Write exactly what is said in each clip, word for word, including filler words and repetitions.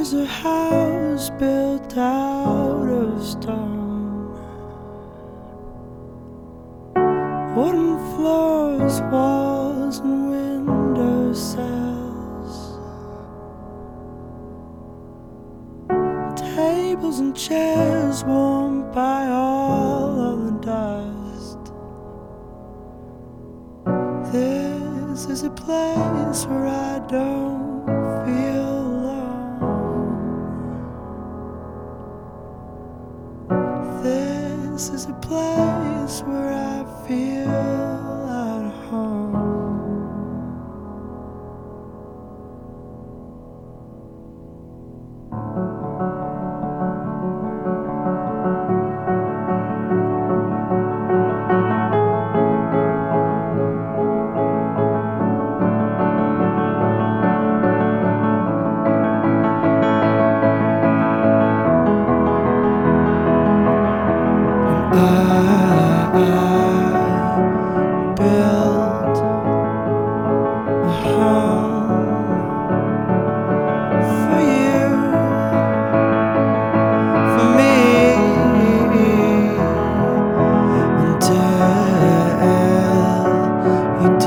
was a house built out of stone, wooden floors, walls and window sills, tables and chairs warmed by all of the dust. This is a place where I don't feel alone. This is a place where I feel at home. I built a home for you, for me, until you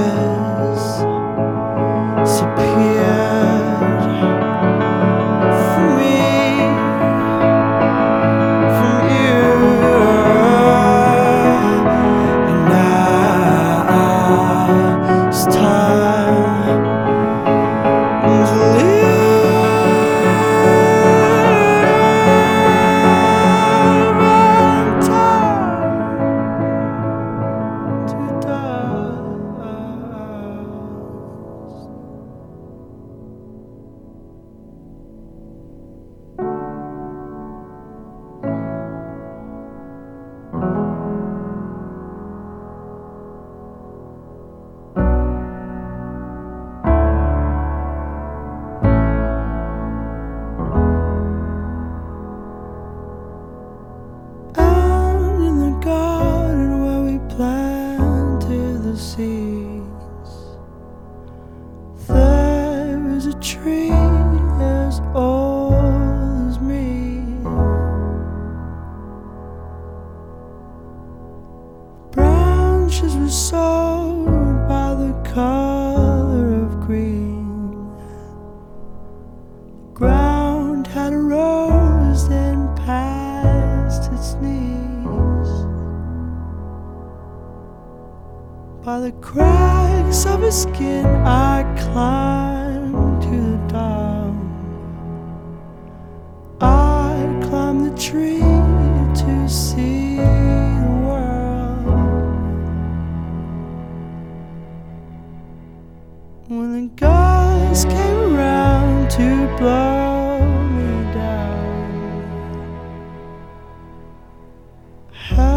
disappeared from me, from you. It's time to live and time to dust. Planted the seeds. There is a tree as old as me. Branches were sown by the color of green. The ground had a rose then past its knees. By the cracks of his skin I climbed to the top. I climbed the tree to see the world. When the gusts came around to blow me down,